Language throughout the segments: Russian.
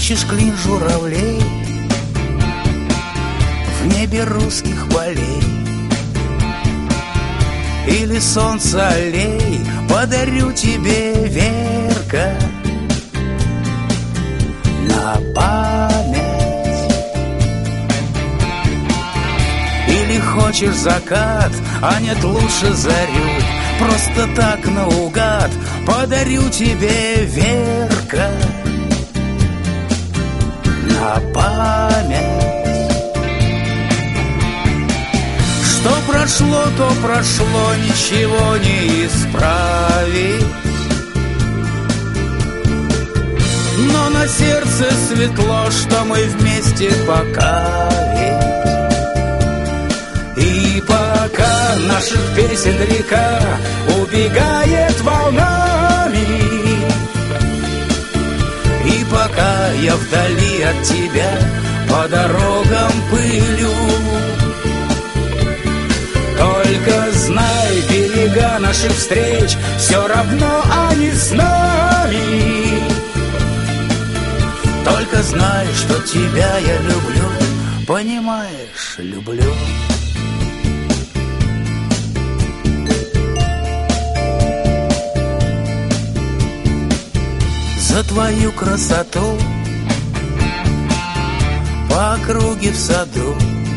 Ищешь клин журавлей в небе русских полей, или солнце аллей подарю тебе, Верка, на память. Или хочешь закат, а нет, лучше зарю, просто так наугад подарю тебе, Верка, на память. Что прошло, то прошло, ничего не исправить, но на сердце светло, что мы вместе пока ведь. И пока наших песен река убегает волнами, и пока я вдали от тебя по дорогам пылю, только знай, берега наших встреч все равно они с нами. Только знай, что тебя я люблю, понимаешь, люблю. За твою красоту по округе в саду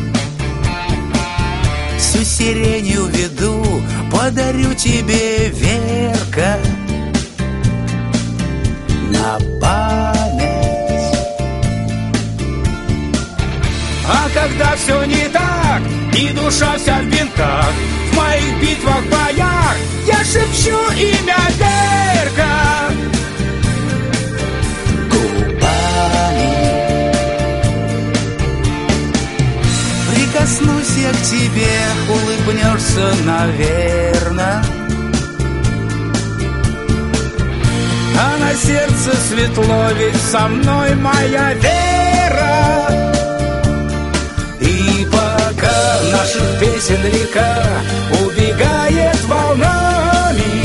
всю сирень уведу, подарю тебе, Верка, на память. А когда все не так, и душа вся в бинтах, в моих битвах, боях я шепчу имя Верка губами. Прикоснусь я к тебе, улыбнешься, наверно, а на сердце светло, ведь со мной моя вера. И пока наших песен река убегает волнами,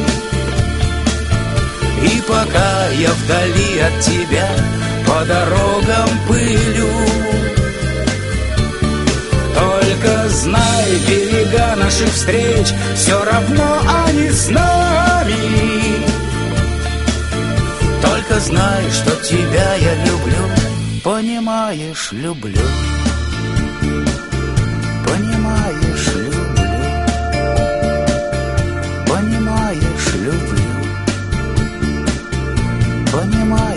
и пока я вдали от тебя по дорогам пылю, только знай, берега наших встреч все равно они с нами. Только знай, что тебя я люблю, понимаешь, люблю. Понимаешь, люблю. Понимаешь, люблю. Понимаешь.